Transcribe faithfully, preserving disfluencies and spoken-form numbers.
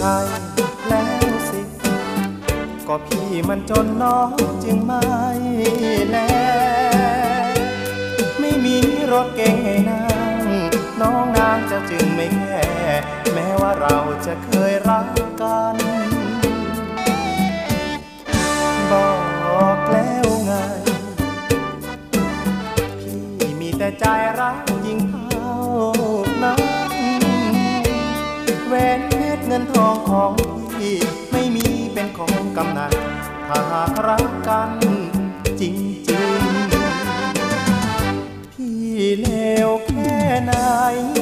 ช่แล้วสิก็พี่มันจนน้องจึงไม่แลไม่มีรถเก๋งให้นั่งน้องนางจะจึงไม่แค่แม้ว่าเราจะเคยรักกันบอกแล้วไงพี่มีแต่ใจรักยิ่งเท่านั้นแหวนเพชรเงินทองของพี่ไม่มีเป็นของกำนันถ้าหากรักกันจริงๆพี่เลวแค่ไหน